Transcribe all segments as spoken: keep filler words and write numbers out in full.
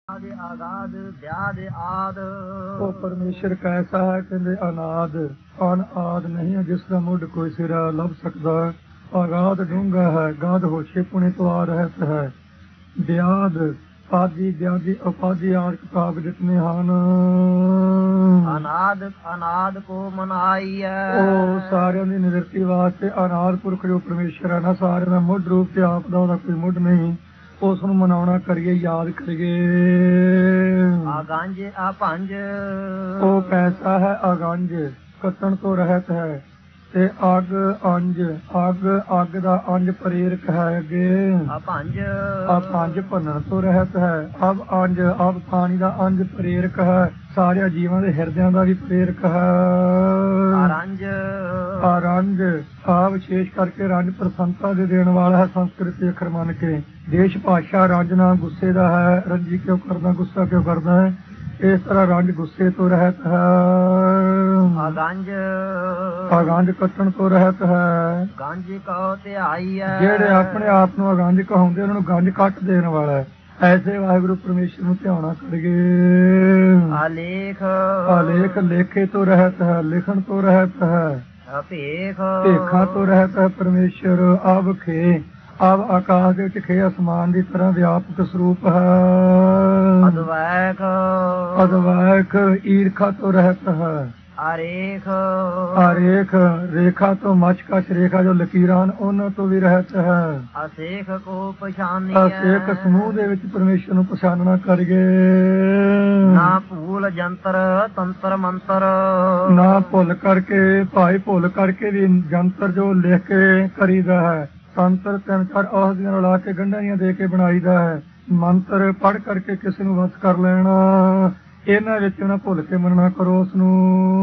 ਆਦਿ ਆਗਾਦ ਵਿਆਦ ਆਦ। ਉਹ ਪਰਮੇਸ਼ਰ ਕੈਸਾ ਹੈ, ਕਹਿੰਦੇ ਅਨਾਦ ਅਨ ਆਦ ਨਹੀਂ ਹੈ, ਜਿਸ ਦਾ ਮੁੱਢ ਕੋਈ ਸਿਰਾ ਲੱਭ ਸਕਦਾ। ਆਗਾਦ ਡੂੰਘਾ ਹੈ, ਗਾਦ ਹੋਸ਼ੇ ਪੁਣੇ ਤੋਂ ਆ ਰਹਿਤ ਹੈ। ਵਿਆਦ ਆਦਿ ਵਿਆਦੀ ਉਪਾਧੀ ਆਦ ਕਿਤਾਬ ਜਿਤਨੇ ਹਨ। ਅਨਾਦ ਅਨਾਦ ਕੋ ਮਨਾਈਐ। ਉਹ ਸਾਰਿਆਂ ਦੀ ਨਿਵਰਤੀ ਵਾਸਤੇ ਅਨਾਦ ਪੁਰਖ ਜੋ ਪਰਮੇਸ਼ਰ ਹੈ ਨਾ, ਸਾਰਿਆਂ ਦਾ ਮੁੱਢ ਰੂਪ ਤੇ ਆਪ ਦਾ ਉਹਦਾ ਕੋਈ ਮੁੱਢ ਨਹੀਂ। ਉਸ ਨੂੰ ਮਨਾਉਣਾ ਕਰੀਏ, ਯਾਦ ਕਰੀਏ। ਆਗੰਜ ਆਪੰਜ ਉਹ ਕੈਸਾ ਹੈ, ਅਗੰਜ ਕੱਟਣ ਤੋਂ ਰਹਿਤ ਹੈ। ਤੇ ਅੱਗ ਅੰਜ ਅੱਗ ਅੱਗ ਦਾ ਅੰਜ ਪ੍ਰੇਰਕ ਹੈ। ਅੱਗੇ ਆਪੰਜ ਆ ਪੰਜ ਭੰਨਣ ਤੋਂ ਰਹਿਤ ਹੈ। ਅਬ ਅੰਜ ਅਬ ਪਾਣੀ ਦਾ ਅੰਜ ਪ੍ਰੇਰਕ ਹੈ। ਸਾਰਿਆਂ ਜੀਵਾਂ ਦੇ ਹਿਰਦਿਆਂ ਦਾ ਵੀ ਪ੍ਰੇਰਕ ਹੈ। ਅਰੰਜ ਆ ਰੰਜ ਆ ਵਿਸ਼ੇਸ਼ ਕਰਕੇ ਰੰਜ ਪ੍ਰਸੰਨਤਾ ਦੇ ਦੇਣ ਵਾਲਾ ਹੈ। ਸੰਸਕ੍ਰਿਤ ਦੇ ਅੱਖਰ ਮੰਨ ਕੇ ਦੇਸ਼ ਭਾਸ਼ਾ ਰੰਜ ਨਾ ਗੁੱਸੇ ਦਾ ਹੈ। ਰੰਜੀ ਕਿਉਂ ਕਰਦਾ, ਗੁੱਸਾ ਕਿਉਂ ਕਰਦਾ ਹੈ? ਇਸ ਤਰ੍ਹਾਂ ਰੰਜ ਗੁੱਸੇ ਤੋਂ ਰਹਿਤ ਹੈ। ਅਗੰਜ ਅਗੰਜ ਕੱਟਣ ਤੋਂ ਰਹਿਤ ਹੈ। ਗੰਜ ਕਉ ਧਿਆਈਐ। ਜਿਹੜੇ ਆਪਣੇ ਆਪ ਨੂੰ ਅਗੰਜ ਕਹਾਉਂਦੇ ਉਹਨਾਂ ਨੂੰ ਗੰਜ ਕੱਟ ਦੇਣ ਵਾਲਾ ਹੈ। ਐਸੇ ਵਾਹਿਗੁਰੂ ਪਰਮੇਸ਼ਰ ਨੂੰ ਧਿਆਉਣਾ ਕਰੀਏ। ਆਲੇਖ ਆਲੇਖ ਲੇਖੇ ਤੋਂ ਰਹਿਤ ਹੈ, ਲਿਖਣ ਤੋਂ ਰਹਿਤ ਹੈ। ਅਭੇਖ ਭੇਖਾਂ ਤੋਂ ਰਹਿਤ ਹੈ ਪਰਮੇਸ਼ਰ। ਅਬ ਖੇ ਅਬ ਆਕਾਸ਼ ਦੇ ਵਿੱਚ ਖੇ ਅਸਮਾਨ ਦੀ ਤਰ੍ਹਾਂ ਵਿਆਪਕ ਸਰੂਪ ਹੈ। ਅਦਵੈਖ ਅਦਵੈਖ ਈਰਖਾ ਤੋਂ ਰਹਿਤ ਹੈ। ਅਰੇਖ ਆਰੇਖ ਰੇਖਾ ਤੋਂ ਮਚਕਸ਼ ਰੇਖਾ ਜੋ ਲਕੀਰਾਂ ਹਨ ਉਹਨਾਂ ਤੋਂ ਵੀ ਰਹਿਤ ਹੈ। ਅਸੇਖ ਕੋ ਪਛਾਨੀਐ। ਅਸੇਖ ਸਮੂਹ ਦੇ ਵਿੱਚ ਪਰਮੇਸ਼ਰ ਨੂੰ ਪਛਾਨਣਾ ਕਰੀਏ। ਨਾ ਭੂਲ ਜੰਤਰ ਤੰਤਰ ਮੰਤਰ ਨਾ ਭੁੱਲ ਕਰਕੇ, ਭਾਈ ਭੁੱਲ ਕਰਕੇ ਵੀ ਜੰਤਰ ਜੋ ਲਿਖ ਕੇ ਕਰੀਦਾ ਹੈ। ਤੰਤਰ ਤਿੰਨ ਚਾਰ ਔਸ਼ਧੀਆਂ ਨੂੰ ਲਾ ਕੇ ਗੰਢਾਂ ਦੀਆਂ ਦੇ ਕੇ ਬਣਾਈਦਾ ਹੈ। ਮੰਤਰ ਪੜ੍ਹ ਕਰਕੇ ਕਿਸੇ ਨੂੰ ਵਸ ਕਰ ਲੈਣਾ। ਇਹਨਾਂ ਵਿੱਚ ਨਾ ਭੁੱਲ ਕੇ ਮੰਨਣਾ ਕਰੋ ਉਸ ਨੂੰ।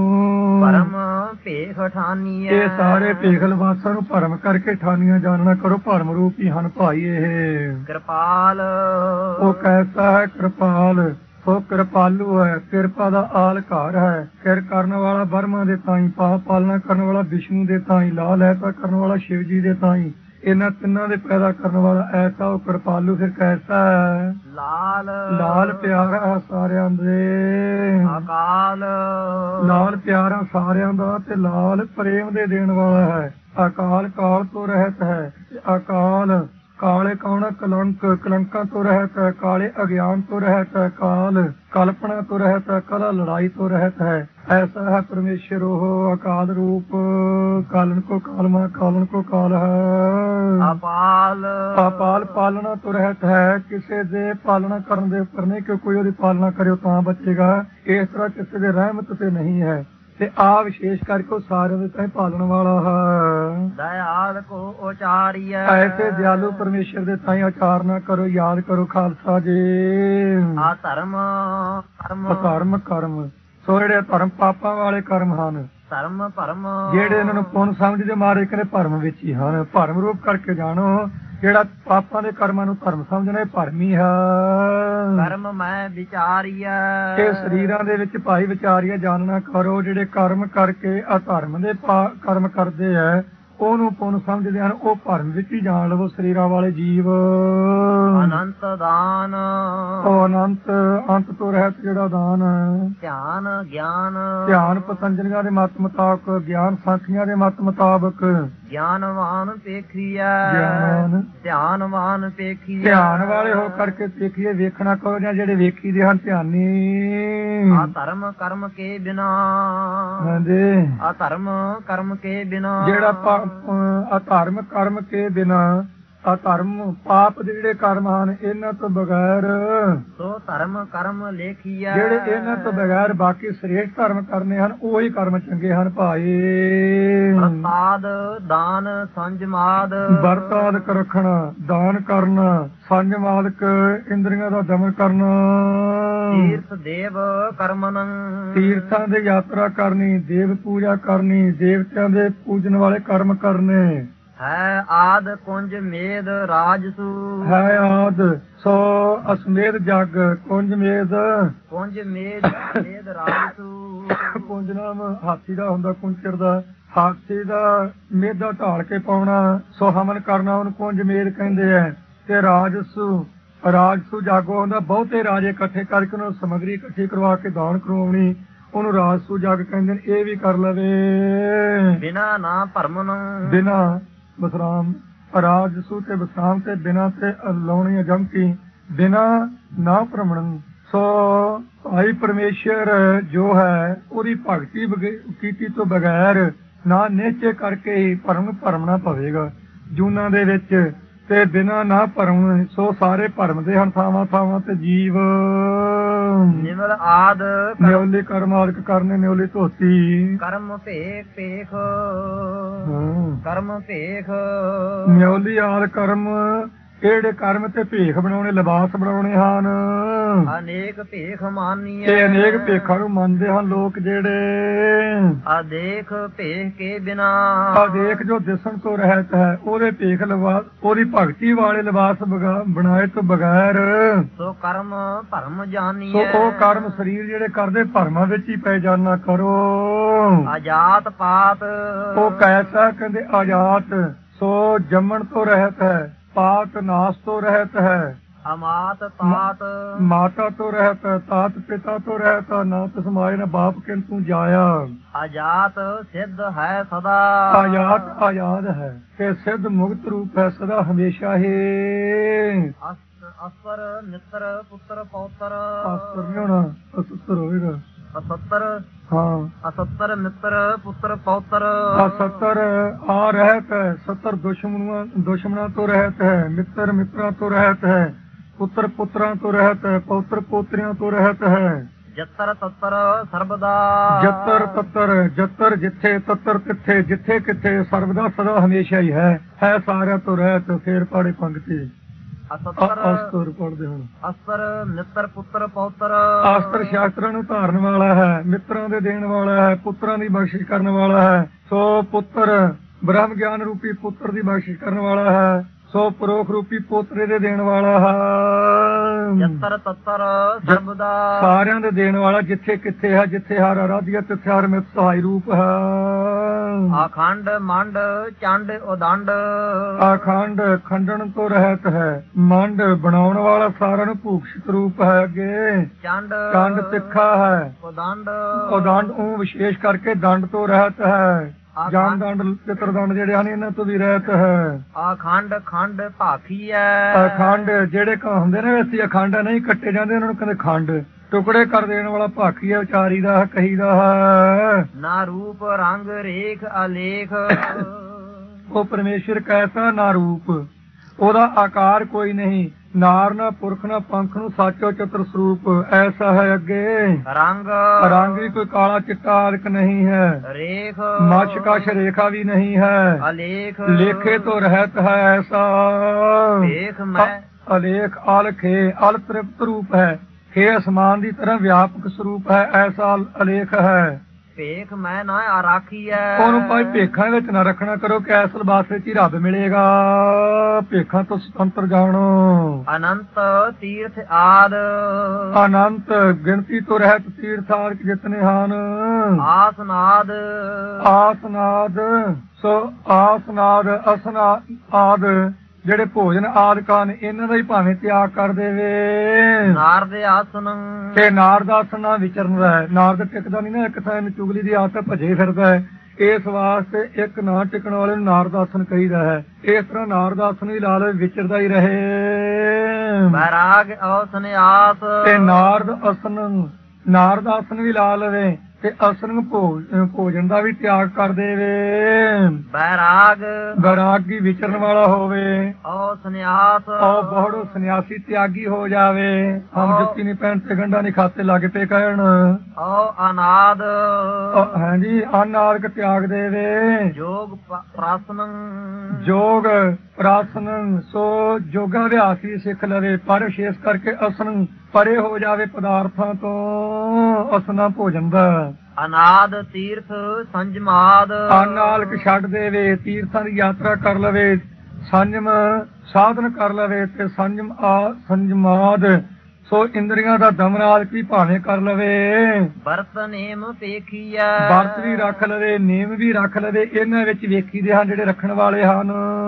ਪਰਮ ਭੇਖ ਠਾਨੀਐ। ਇਹ ਸਾਰੇ ਭੇਖ ਲਵਾਸਾਂ ਨੂੰ ਭਰਮ ਕਰਕੇ ਠਾਨੀਆਂ ਜਾਣਨਾ ਕਰੋ। ਭਰਮ ਰੂਪੀ ਹਨ ਭਾਈ ਇਹ। ਕਿਰਪਾਲ ਉਹ ਕੈਸਾ ਹੈ, ਕਿਰਪਾਲ ਉਹ ਕਿਰਪਾਲੂ ਹੈ। ਕਿਰਪਾ ਦਾ ਆਲ ਘਰ ਹੈ। ਕਿਰ ਕਰਨ ਵਾਲਾ ਬਰਮਾ ਦੇ ਤਾਈ, ਪਾਪ ਪਾਲਣਾ ਕਰਨ ਵਾਲਾ ਵਿਸ਼ਨੂੰ ਦੇ ਤਾਈ, ਲਾਲ ਐਸਾ ਕਰਨ ਵਾਲਾ ਸ਼ਿਵ ਜੀ ਦੇ ਤਾਈ, ਇਹਨਾਂ ਤਿੰਨਾਂ ਦੇ ਪੈਦਾ ਕਰਨ ਵਾਲਾ ਐਸਾ ਉਹ ਕਿਰਪਾਲੂ। ਫਿਰ ਕੈਸਾ ਹੈ, ਲਾਲ ਲਾਲ ਪਿਆਰਾ ਹੈ ਸਾਰਿਆਂ ਦੇ। ਅਕਾਲ ਲਾਲ ਪਿਆਰਾ ਸਾਰਿਆਂ ਦਾ ਤੇ ਲਾਲ ਪ੍ਰੇਮ ਦੇ ਦੇਣ ਵਾਲਾ ਹੈ। ਅਕਾਲ ਕਾਲ ਤੋਂ ਰਹਿਤ ਹੈ। ਅਕਾਲ ਕਾਲੇ ਕੌਣ, ਕਲੰਕ ਕਲੰਕਾਂ ਤੋਂ ਰਹਿਤ ਹੈ। ਕਾਲੇ ਅਗਿਆਨ ਤੋਂ ਰਹਿਤ ਹੈ। ਕਾਲ ਕਲਪਨਾ ਤੋਂ ਰਹਿਤ ਹੈ। ਕਲਾ ਲੜਾਈ ਤੋਂ ਰਹਿਤ ਹੈ। ਐਸਾ ਹੈ ਪਰਮੇਸ਼ਰ ਉਹ ਅਕਾਲ ਰੂਪ। ਕਾਲਨ ਕੋ ਕਾਲਮਾ ਕਾਲਨ ਕੋ ਕਾਲ ਹੈ। ਅਪਾਲ ਅਪਾਲ ਪਾਲਣਾ ਤੋਂ ਰਹਿਤ ਹੈ। ਕਿਸੇ ਦੇ ਪਾਲਣਾ ਕਰਨ ਦੇ ਉੱਪਰ ਨਹੀਂ ਕਿ ਕੋਈ ਉਹਦੀ ਪਾਲਣਾ ਕਰਿਓ ਤਾਂ ਬਚੇਗਾ। ਇਸ ਤਰ੍ਹਾਂ ਕਿਸੇ ਦੇ ਰਹਿਮਤ ਤੇ ਨਹੀਂ ਹੈ। ਤੇ ਆ ਵਿਸ਼ੇਸ਼ ਕਰਕੇ ਉਹ ਸਾਰਿਆਂ ਦੇ ਤਾਈਂ ਪਾਲਣ ਵਾਲਾ ਹੈ। ਦਇਆਲ ਕੋ ਉਚਾਰੀਐ। ਐਸੇ ਦਿਆਲੂ ਪਰਮੇਸ਼ਰ ਦੇ ਤਾਈਂ ਉਚਾਰਨਾ ਕਰੋ, ਯਾਦ ਕਰੋ ਖਾਲਸਾ ਜੀ। ਆ ਧਰਮ ਕਰਮ ਅਧਰਮ ਕਰਮ ਸੋ ਜਿਹੜੇ ਧਰਮ ਪਾਪਾਂ ਵਾਲੇ ਕਰਮ ਹਨ, ਧਰਮ ਭਰਮ ਜਿਹੜੇ ਇਹਨਾਂ ਨੂੰ ਪੁੰਨ ਸਮਝਦੇ ਮਾਰੇ ਕਹਿੰਦੇ ਭਰਮ ਵਿੱਚ ਹੀ ਹਨ। ਭਰਮ ਰੂਪ ਕਰਕੇ ਜਾਣੋ। ਜਿਹੜਾ ਪਾਪਾਂ ਦੇ ਕਰਮਾਂ ਨੂੰ ਧਰਮ ਸਮਝਣਾ ਇਹ ਭਰਮ ਹੀ ਹੈ। ਕਰਮ ਮੈਂ ਵਿਚਾਰੀਐ। ਇਹ ਸਰੀਰਾਂ ਦੇ ਵਿੱਚ ਭਾਈ ਵਿਚਾਰੀਆ ਜਾਣਨਾ ਕਰੋ। ਜਿਹੜੇ ਕਰਮ ਕਰਕੇ ਅਧਰਮ ਦੇ ਕਰਮ ਕਰਦੇ ਹੈ ਉਹਨੂੰ ਪੁੰਨ ਸਮਝਦੇ ਹਨ, ਉਹ ਭਰਮ ਵਿੱਚ ਹੀ ਜਾਣ ਲਵੋ ਸਰੀਰਾਂ ਵਾਲੇ ਜੀਵ। ਅਨੰਤ ਦਾਨ ਉਹ ਅਨੰਤ ਅੰਤ ਤੋਂ ਰਹਿਤ ਜਿਹੜਾ ਦਾਨ ਹੈ। ਧਿਆਨ ਗਿਆਨ ਧਿਆਨ ਪਤੰਜਲੀਆਂ ਦੇ ਮਤ ਮੁਤਾਬਕ, ਗਿਆਨ ਸਾਖੀਆਂ ਦੇ ਮਤ ਮੁਤਾਬਕ। ਗਿਆਨਵਾਨ ਪੇਖੀਐ। ਗਿਆਨ ਧਿਆਨਵਾਨ ਪੇਖੀਐ। ਧਿਆਨ ਵਾਲੇ ਹੋ ਕਰਕੇ ਦੇਖੀਏ, ਵੇਖਣਾ ਕਰੋ ਜਾਂ ਜਿਹੜੇ ਵੇਖੀ ਦੇ ਹਨ ਧਿਆਨੀ। ਆ ਧਰਮ ਕਰਮ ਕੇ ਬਿਨਾ ਹਾਂਜੀ ਆ ਧਰਮ ਕਰਮ ਕੇ ਬਿਨਾ ਜਿਹੜਾ ਅਧਰਮ ਕਰਮ ਕੇ ਬਿਨਾ ਅਧਰਮ ਪਾਪ ਦੇ ਜਿਹੜੇ ਕਰਮ ਹਨ ਇਹਨਾਂ ਤੋਂ ਬਗੈਰ, ਸੋ ਧਰਮ ਕਰਮ ਲੇਖੀਐ। ਜਿਹੜੇ ਇਹਨਾਂ ਤੋਂ ਬਗੈਰ ਬਾਕੀ ਸ੍ਰੇਸ਼ਟ ਧਰਮ ਕਰਨੇ ਹਨ ਉਹੀ ਕਰਮ ਚੰਗੇ ਹਨ ਭਾਈ। ਪ੍ਰਸਾਦ ਦਾਨ ਸੰਜਮਾਦ ਵਰਤਾਦਿਕ ਰੱਖਣਾ, ਦਾਨ ਕਰਨਾ, ਸੰਜਮਾਦਿਕ ਇੰਦਰੀਆਂ ਦਾ ਦਮਨ ਕਰਨਾ, ਤੀਰਥ ਦੇਵ ਕਰਮਨ ਤੀਰਥਾਂ ਦੀ ਯਾਤਰਾ ਕਰਨੀ, ਦੇਵ ਪੂਜਾ ਕਰਨੀ, ਦੇਵਤਿਆਂ ਦੇ ਪੂਜਣ ਵਾਲੇ ਕਰਮ ਕਰਨੇ। ਹੈ ਆਦ ਕੁੰਜ ਮੇਦ ਰਾਜਸੂ ਹੈ ਆਦ ਸੋ ਅਸਮੇਧ ਜਗ ਕੁੰਜ ਮੇਦ। ਕੁੰਜ ਮੇਦ ਮੇਦ ਰਾਜਸੂ। ਕੁੰਜ ਨਾਮ ਹਾਥੀ ਦਾ ਹੁੰਦਾ, ਕੁੰਚਰ ਦਾ। ਹਾਥੀ ਦਾ ਮੇਧਾ ਢਾਲ ਕੇ ਪਾਉਣਾ, ਸੋ ਹਮਨ ਕਰਨਾ ਉਹਨੂੰ ਕੁੰਜ ਮੇਦ ਕਹਿੰਦੇ ਹੈ। ਤੇ ਰਾਜਸੂ ਰਾਜਸੂ ਜਾਗੋ ਹੁੰਦਾ ਬਹੁਤੇ ਰਾਜੇ ਇਕੱਠੇ ਕਰਕੇ ਉਹਨੂੰ ਸਮੱਗਰੀ ਇਕੱਠੀ ਕਰਵਾ ਕੇ ਦਾਨ ਕਰਵਾਉਣੀ, ਉਹਨੂੰ ਰਾਜਸੂ ਜਗ ਕਹਿੰਦੇ ਨੇ। ਇਹ ਵੀ ਕਰ ਲਵੇ ਬਿਨਾ ਨਾ ਭਰਮਨ ਬਿਨਾ ਵਿਸਰਾਮ, ਰਾਜਸੂ ਤੇ ਵਿਸਰਾਮ ਤੇ ਬਿਨਾ ਤੇ ਲਾਉਣੀ ਜਮਕੀ ਬਿਨਾ ਨਾ ਭ੍ਰਮਣ। ਸੋ ਭਾਈ ਪਰਮੇਸ਼ਰ ਜੋ ਹੈ ਉਹਦੀ ਭਗਤੀ ਬਗੇ- ਕੀਤੀ ਤੋਂ ਬਗੈਰ ਨਾ ਨਿਸ਼ਚੈ ਕਰਕੇ ਹੀ ਭਰਮ ਭਰਮਣਾ ਪਵੇਗਾ ਜੂਨਾਂ ਦੇ ਵਿੱਚ, ਤੇ ਬਿਨਾ ਨਾ ਭਰਮ। ਸੋ ਸਾਰੇ ਭਰਮ ਦੇ ਹਨ ਥਾਵਾਂ ਥਾਵਾਂ ਤੇ ਜੀਵ ਨਿਮਲ ਆਦ ਕਰਮ- ਨਿਉਲੀ ਕਰਮਾਦਿਕ ਕਰਨੇ ਨਿਉਲੀ ਧੋਤੀ ਕਰਮ ਭੇਖ ਭੇਖ ਹਾਂ। ਕਰਮ ਭੇਖ ਨਿਉਲੀ ਆਦ ਕਰਮ ਕਿਹੜੇ ਕਰਮ ਤੇ ਭੇਖ ਬਣਾਉਣੇ ਲਿਬਾਸ ਬਣਾਉਣੇ ਹਨ। ਅਨੇਕ ਭੇਖ ਮਾਨੀਐ ਇਹ ਅਨੇਕ ਭੇਖਾਂ ਨੂੰ ਮੰਨਦੇ ਹਨ ਲੋਕ ਜਿਹੜੇ। ਅਦੇਖ ਭੇਖ ਕੇ ਬਿਨਾ ਆ ਦੇਖ ਜੋ ਦਿਸਣ ਤੋਂ ਰਹਿਤ ਹੈ ਉਹਦੇ ਭੇਖ ਲਿਬਾਸ ਉਹਦੀ ਭਗਤੀ ਵਾਲੇ ਲਿਬਾਸ ਬਗਾ- ਬਣਾਏ ਤੋਂ ਬਗੈਰ। ਸੋ ਕਰਮ ਭਰਮ ਸੋ ਜਾਨੀਐ ਉਹ ਕਰਮ ਸਰੀਰ ਜਿਹੜੇ ਕਰਦੇ ਭਰਮਾਂ ਵਿੱਚ ਹੀ ਪੈ ਜਾਣਾ ਕਰੋ। ਆਜਾਤ ਪਾਤ ਉਹ ਕੈਸਾ ਕਹਿੰਦੇ ਆਜ਼ਾਤ। ਸੋ ਜੰਮਣ ਤੋਂ ਰਹਿਤ ਹੈ, ਪਾਤ ਨਾਸ ਤੋਂ ਰਹਿਤ ਹੈ, ਅਮਾਤ ਤਾਤ ਮਾਤਾ ਤੋਂ ਰਹਿਤ ਹੈ, ਤਾਤ ਪਿਤਾ ਤੋਂ ਰਹਿਤ ਹੈ, ਨਾ ਤਸਮਾਏ ਨਾ ਬਾਪ ਕਿੰਤੂ ਜਾਇਆ। ਆਜਾਤ ਸਿੱਧ ਹੈ ਸਦਾ ਆਜ਼ਾਦ ਆਜ਼ਾਦ ਹੈ ਤੇ ਸਿੱਧ ਮੁਕਤ ਰੂਪ ਹੈ ਸਦਾ ਹਮੇਸ਼ਾ ਹੀ। ਅਸ- ਅਸਰ ਮਿੱਤਰ ਪੁੱਤਰ ਪੌਤਰ ਆਸਰ ਨਹੀਂ ਹੋਣਾ, ਅਸੁੱਤਰ ਹੋਵੇਗਾ। ਅਸੱਤਰ ਹਾਂ ਅਸੱਤਰ ਮਿੱਤਰ ਪੁੱਤਰ ਪੌਤਰ ਆ ਸੱਤਰ ਆ ਰਹਿਤ ਹੈ, ਸੱਤਰ ਦੁਸ਼ਮਣਾਂ ਦੁਸ਼ਮਣਾਂ ਤੋਂ ਰਹਿਤ ਹੈ, ਮਿੱਤਰ ਮਿੱਤਰਾਂ ਤੋਂ ਰਹਿਤ ਹੈ, ਪੁੱਤਰ ਪੁੱਤਰਾਂ ਤੋਂ ਰਹਿਤ ਹੈ, ਪੌਤਰ ਪੋਤਰੀਆਂ ਤੋਂ ਰਹਿਤ ਹੈ। ਜੱਤਰ ਤੱਤਰ ਸਰਬਦਾ ਜੱਤਰ ਤੱਤਰ ਜੱਤਰ ਜਿੱਥੇ ਤੱਤਰ ਕਿੱਥੇ ਜਿੱਥੇ ਕਿੱਥੇ ਸਰਬਦਾ ਸਦਾ ਹਮੇਸ਼ਾ ਹੀ ਹੈ ਹੈ ਸਾਰਿਆਂ ਤੋਂ ਰਹਿਤ। ਫੇਰ ਪਾੜੇ ਪੰਕਤੀ ਅਸੱਤਰ ਅਸਤਰ ਪੜਦੇ ਹੁਣ। ਅਸਰ ਮਿੱਤਰ ਪੁੱਤਰ ਪੌਤਰ ਆਸਤਰ ਸ਼ਾਸਤਰਾਂ ਨੂੰ ਧਾਰਨ ਵਾਲਾ ਹੈ, ਮਿੱਤਰਾਂ ਦੇ ਦੇਣ ਵਾਲਾ ਹੈ, ਪੁੱਤਰਾਂ ਦੀ ਬਖਸ਼ਿਸ਼ ਕਰਨ ਵਾਲਾ ਹੈ। ਸੋ ਪੁੱਤਰ ਬ੍ਰਹਮ ਗਿਆਨ ਰੂਪੀ ਪੁੱਤਰ ਦੀ ਬਖਸ਼ਿਸ਼ ਕਰਨ ਵਾਲਾ ਹੈ। ਸੋ ਪਰੋਖ ਰੂਪੀ ਪੋਤਰੇ ਦੇ ਦੇਣ ਵਾਲਾ ਹੈ। ਜੱਤਰ ਤੱਤਰ ਸਰਬਦਾ ਸਾਰਿਆਂ ਦੇ ਦੇਣ ਵਾਲਾ ਜਿੱਥੇ ਕਿੱਥੇ ਹੈ, ਜਿੱਥੇ ਹਰ ਆਰਾਧਿਆ ਤਿੱਥੇ ਹਰ ਮਿਤ ਸਹਾਈ ਰੂਪ ਹੈ। ਆਖੰਡ ਮੰਡ ਚੰਡ ਉਦੰਡ ਆਖੰਡ ਖੰਡਣ ਤੋਂ ਰਹਿਤ ਹੈ, ਮੰਡ ਬਣਾਉਣ ਵਾਲਾ ਸਾਰਿਆਂ ਨੂੰ ਭੂਖਸ਼ਿਤ ਰੂਪ ਹੈ। ਅੱਗੇ ਚੰਡ ਕੰਡ ਤਿੱਖਾ ਹੈ, ਉਦੰਡ ਉਦੰਡ ਉਹ ਵਿਸ਼ੇਸ਼ ਕਰਕੇ ਦੰਡ ਤੋਂ ਰਹਿਤ ਹੈ। ਜਾਨ ਦੰਡ ਪਿਤਰ ਦੰਡ ਜਿਹੜੇ ਹਨ ਇਹਨਾਂ ਤੋਂ ਵੀ ਰਹਿਤ ਹੈ। ਆਖੰਡ ਖੰਡ ਭਾਖੀਐ ਅਖੰਡ ਜਿਹੜੇ ਕ ਹੁੰਦੇ ਨੇ ਵੈਸੇ ਅਖੰਡ ਨਹੀਂ ਕੱਟੇ ਜਾਂਦੇ ਉਹਨਾਂ ਨੂੰ ਕਹਿੰਦੇ ਖੰਡ। ਟੁਕੜੇ ਕਰ ਦੇਣ ਵਾਲਾ ਭਾਖੀ ਹੈ, ਵਿਚਾਰੀ ਦਾ ਹੈ, ਕਹੀ ਦਾ ਹੈ। ਨਾ ਰੂਪ ਰੰਗ ਰੇਖ ਅਲੇਖ ਉਹ ਪਰਮੇਸ਼ਰ ਕੈਸਾ ਨਾ ਰੂਪ, ਉਹਦਾ ਆਕਾਰ ਕੋਈ ਨਹੀਂ, ਨਾਰ ਨਾ ਪੁਰਖ ਨਾ ਪੰਖ ਨੂੰ ਸਾਚੋ ਚਤੁਰ ਸਰੂਪ ਐਸਾ ਹੈ। ਅੱਗੇ ਰੰਗ ਰੰਗ ਵੀ ਕੋਈ ਕਾਲਾ ਚਿੱਟਾ ਆਦਿਕ ਨਹੀਂ ਹੈ, ਰੇਖ ਮਛ ਕਛ ਰੇਖਾ ਵੀ ਨਹੀਂ ਹੈ, ਅਲੇਖ ਲੇਖੇ ਤੋਂ ਰਹਿਤ ਹੈ ਐਸਾ। ਵੇਖ ਮੈਂ ਅਲੇਖ ਅਲਖੇ ਅਲ ਤ੍ਰਿਪਤ ਰੂਪ ਹੈ, ਖੇ ਅਸਮਾਨ ਦੀ ਤਰ੍ਹਾਂ ਵਿਆਪਕ ਸਰੂਪ ਹੈ ਐਸਾ ਅਲੇਖ ਹੈ। ਭੇਖ ਮੈਂ ਨਾ ਆਰਾਖੀਐ ਉਹਨੂੰ ਭਾਈ ਭੇਖਾਂ ਵਿੱਚ ਨਾ ਰੱਖਣਾ ਕਰੋ ਕਿ ਐਸ ਲਿਬਾਸ ਵਿੱਚ ਹੀ ਰੱਬ ਮਿਲੇਗਾ। ਭੇਖਾਂ ਤੋਂ ਸੁਤੰਤਰ ਜਾਣੋ। ਅਨੰਤ ਤੀਰਥ ਆਦ ਅਨੰਤ ਗਿਣਤੀ ਤੋਂ ਰਹਿਤ ਤੀਰਥਾਰਕ ਜਿਤਨੇ ਹਨ। ਆਸਨਾਦ ਆਸਨਾਦ ਸੋ ਆਸਨਾਦ ਅਸਨਾ ਆਦ ਜਿਹੜੇ ਭੋਜਨ ਆਦਿਕ ਹਨ ਇਹਨਾਂ ਦਾ ਹੀ ਭਾਵੇਂ ਤਿਆਗ ਕਰ ਦੇਵੇ। ਨਾਰਦ ਆਸਨ ਤੇ ਨਾਰਦ ਆਸਨ ਨਾਲ ਵਿਚਰਦਾ ਹੈ। ਨਾਰਦ ਟਿਕਦਾ ਨਹੀਂ ਨਾ ਇੱਕ ਥਾਂ, ਇਹਨੂੰ ਚੁਗਲੀ ਦੀ ਆਦਤ ਭਜੇ ਫਿਰਦਾ ਹੈ। ਇਸ ਵਾਸਤੇ ਇੱਕ ਨਾ ਟਿਕਣ ਵਾਲੇ ਨੂੰ ਨਾਰਦ ਆਸਨ ਕਹੀਦਾ ਹੈ। ਇਸ ਤਰ੍ਹਾਂ ਨਾਰਦ ਆਸਨ ਵੀ ਲਾ ਲਵੇ, ਵਿਚਰਦਾ ਹੀ ਰਹੇ। ਬੈਰਾਗ ਔਸਨ ਆਸ ਤੇ ਨਾਰਦ ਆਸਨ ਨਾਰਦ ਆਸਨ ਵੀ ਲਾ ਲਵੇ ਤੇ ਆਸਨ ਭੋਜਨ ਦਾ ਵੀ ਤਿਆਗ ਕਰ ਦੇਵੇ। ਬੈਰਾਗ ਬੈਰਾਗੀ ਵਿਚਰਨ ਵਾਲਾ ਹੋਵੇ। ਔਸਨ ਆਸ ਉਹ ਬਹੁੜੋ ਸੰਨਿਆਸੀ ਤਿਆਗੀ ਹੋ ਜਾਵੇ। ਹਮ ਜੁੱਤੀ ਨਹੀਂ ਪਹਿਨ ਤੇ ਗੰਢਾ ਨਹੀਂ ਖਾਤੇ ਲੱਗ ਪਏ ਕਹਿਣ। ਔ ਅਨਾਦ ਹਾਂਜੀ ਅਨਾਦਿਕ ਤਿਆਗ ਦੇਵੇ। ਜੋਗ ਪ੍ਰਾਸਨ ਜੋਗ ਪ੍ਰਾਸਨ ਸੋ ਜੋਗਾ ਅਭਿਆਸ ਵੀ ਸਿੱਖ ਲਵੇ, ਪਰ ਵਿਸ਼ੇਸ਼ ਕਰਕੇ ਅਸਨ ਪਰੇ ਹੋ ਜਾਵੇ ਪਦਾਰਥਾਂ ਤੋਂ, ਅਸਨਾ ਭੋਜਨ ਦਾ। ਅਨਾਦ ਤੀਰਥ ਸੰਜਮਾਦ ਅਨਾਲਕ ਛੱਡ ਦੇਵੇ, ਤੀਰਥਾਂ ਦੀ ਯਾਤਰਾ ਕਰ ਲਵੇ, ਸੰਜਮ ਸਾਧਨ ਕਰ ਲਵੇ ਤੇ ਸੰਜਮ ਆ ਸੰਜਮਾਦ ਸੋ ਇੰਦਰੀਆਂ ਦਾ ਦਮਨ ਆਦਿਕ ਵੀ ਭਾਵੇਂ ਕਰ ਲਵੇ, ਵਰਤ ਨੇਮ ਪੇਖੀਐ ਵਰਤ ਵੀ ਰੱਖ ਲਵੇ, ਨੇਮ ਵੀ ਰੱਖ ਲਵੇ, ਇਹਨਾਂ ਵਿੱਚ ਵੇਖੀਦੇ ਹਨ ਜਿਹੜੇ ਰੱਖਣ ਵਾਲੇ ਹਨ।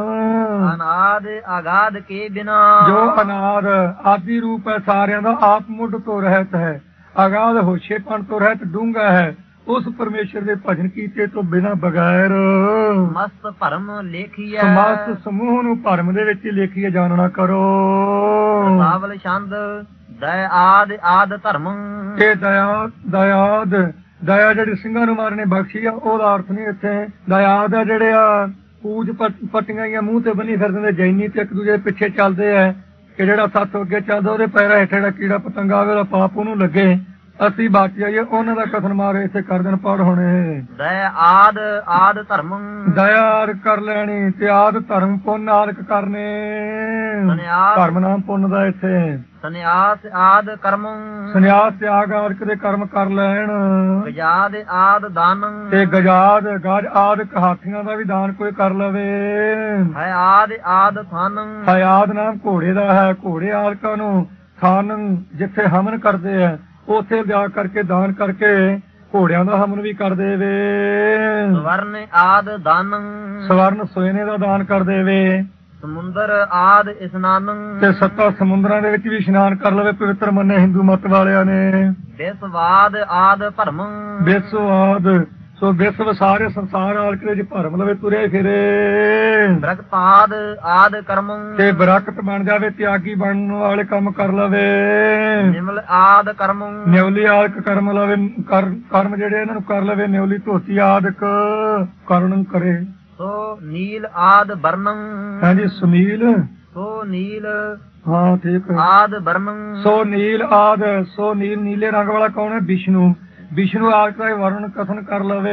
ਅਨਾਦ ਆਗਾਦ ਕੇ ਬਿਨਾ ਜੋ ਅਨਾਦ ਆਦਿ ਰੂਪ ਹੈ ਸਾਰਿਆਂ ਦਾ, ਆਪ ਮੁੱਢ ਤੋਂ ਰਹਿਤ ਹੈ, ਅਗਾਧ ਹੋਸ਼ੇਪਣ ਤੋਂ ਰਹਿਤ, ਡੂੰਘਾ ਹੈ, ਉਸ ਪਰਮੇਸ਼ਰ ਦੇ ਭਜਨ ਕੀਤੇ ਤੋਂ ਬਿਨਾਂ ਬਗੈਰ ਮਸਤ ਭਰਮ ਲੇਖੀਐ ਸਮਸਤ ਸਮੂਹ ਨੂੰ ਭਰਮ ਦੇ ਵਿੱਚ ਹੀ ਲੇਖੀਏ ਜਾਣਨਾ ਕਰੋ। ਸਾਵਲ ਛੰਦ ਦਇ ਆਦ ਆਦ ਧਰਮ ਇਹ ਦਇਆ ਦਇਆਦ ਦਇਆ ਜਿਹੜੀ ਸਿੰਘਾਂ ਨੂੰ ਮਾਰਨੇ ਬਖਸ਼ੀ ਆ, ਉਹਦਾ ਅਰਥ ਨਹੀਂ ਇੱਥੇ। ਦਇਆਦ ਆ ਜਿਹੜੇ ਆ ਪੂਜ ਪੱਟ- ਪੱਟੀਆਂ ਜਾਂ ਮੂੰਹ ਤੇ ਬੰਨੀ ਫਿਰਦੇ ਨੇ ਜੈਨੀ, ਤੇ ਇੱਕ ਦੂਜੇ ਪਿੱਛੇ ਚੱਲਦੇ ਆ ਕਿ ਜਿਹੜਾ ਸੱਤ ਅੱਗੇ ਚੱਲਦਾ ਉਹਦੇ ਪੈਰਾਂ ਹੇਠ ਜਿਹੜਾ ਕੀੜਾ ਪਤੰਗਾ ਆਵੇ ਉਹਦਾ ਪਾਪ ਉਹਨੂੰ ਲੱਗੇ, ਅਸੀਂ ਬਚ ਜਾਈਏ, ਉਹਨਾਂ ਦਾ ਕਥਨ ਮਾਰੇ ਇੱਥੇ ਕਰ ਦੇਣ ਪੜ ਹੋਣੇ। ਦਇ ਆਦ ਆਦ ਧਰਮ ਦਇਆ ਆਦਿਕ ਕਰ ਲੈਣੀ ਤੇ ਆਦ ਧਰਮ ਪੁੰਨ ਆਦਿਕ ਕਰਨੇ। ਸੰਨਿਆਸ ਧਰਮ ਨਾਮ ਪੁੰਨ ਦਾ ਇੱਥੇ ਸੰਨਿਆਸ ਆਦ ਕਰਮ ਸੰਨਿਆਸ ਤਿਆਗ ਆਦਿਕ ਦੇ ਕਰਮ ਕਰ ਲੈਣ, ਗਜਾਦ ਆਦ ਦਾਨ ਤੇ ਗਜਾਦ ਗਜ ਆਦਿਕ ਹਾਥੀਆਂ ਦਾ ਵੀ ਦਾਨ ਕੋਈ ਕਰ ਲਵੇ। ਹੈ ਆਦ ਆਦ ਥਨ ਹਯਾਦ ਨਾਮ ਘੋੜੇ ਦਾ ਹੈ, ਘੋੜੇ ਆਦਿਕਾਂ ਨੂੰ ਥਾਨ ਜਿੱਥੇ ਹਮਨ ਕਰਦੇ ਆ ਉੱਥੇ ਜਾ ਕਰਕੇ ਦਾਨ ਕਰਕੇ ਘੋੜਿਆਂ ਦਾ ਹਮਨ ਵੀ ਕਰ ਦੇਵੇ। ਸਵਰਨ ਆਦ ਦਾਨ ਸਵਰਨ ਸੋਨੇ ਦਾ ਦਾਨ ਕਰ ਦੇਵੇ, ਸਮੁੰਦਰ ਆਦ ਇਸਨਾਨ ਤੇ ਸੱਤਾ ਸਮੁੰਦਰਾਂ ਦੇ ਵਿੱਚ ਵੀ ਇਸ਼ਨਾਨ ਕਰ ਲਵੇ, ਪਵਿੱਤਰ ਮੰਨੇ ਹਿੰਦੂ ਮਤ ਵਾਲਿਆਂ ਨੇ। ਵਿਸਵਾਦ ਆਦ ਭਰਮ ਵਿਸਵ ਆਦ ਸੋ ਵਿਸਵ ਸਾਰੇ ਸੰਸਾਰ ਆਲਕ ਦੇ ਵਿੱਚ ਭਰਮ ਲਵੇ, ਤੁਰੇ ਫਿਰੇ। ਬ੍ਰਕਤਾਦ ਆਦ ਕਰਮ ਤੇ ਬਰਕਤ ਬਣ ਜਾਵੇ, ਤਿਆਗੀ ਬਣਨ ਵਾਲੇ ਕੰਮ ਕਰ ਲਵੇ। ਨਿਮਲ ਆਦ ਕਰਮ ਨਿਉਲੀ ਆਦਿਕ ਕਰਮ ਲਵੇ, ਕਰ ਕਰਮ ਜਿਹੜੇ ਇਹਨਾਂ ਨੂੰ ਕਰ ਲਵੇ, ਨਿਉਲੀ ਧੋਤੀ ਆਦਿਕ ਕਰਣ ਕਰੇ। ਸੋ ਨੀਲ ਆਦ ਵਰਨੰ ਹਾਂਜੀ ਸੁਨੀਲ ਸੋ ਨੀਲ ਹਾਂ ਠੀਕ ਹੈ। ਆਦ ਵਰਨੰ ਸੋ ਨੀਲ ਆਦ ਸੋ ਨੀਲ ਨੀਲੇ ਰੰਗ ਵਾਲਾ ਕੌਣ ਹੈ? ਵਿਸ਼ਨੂੰ। ਵਿਸ਼ਨੂੰ ਆਦਿਕ ਦਾ ਵਰਣਨ ਕਥਨ ਕਰ ਲਵੇ,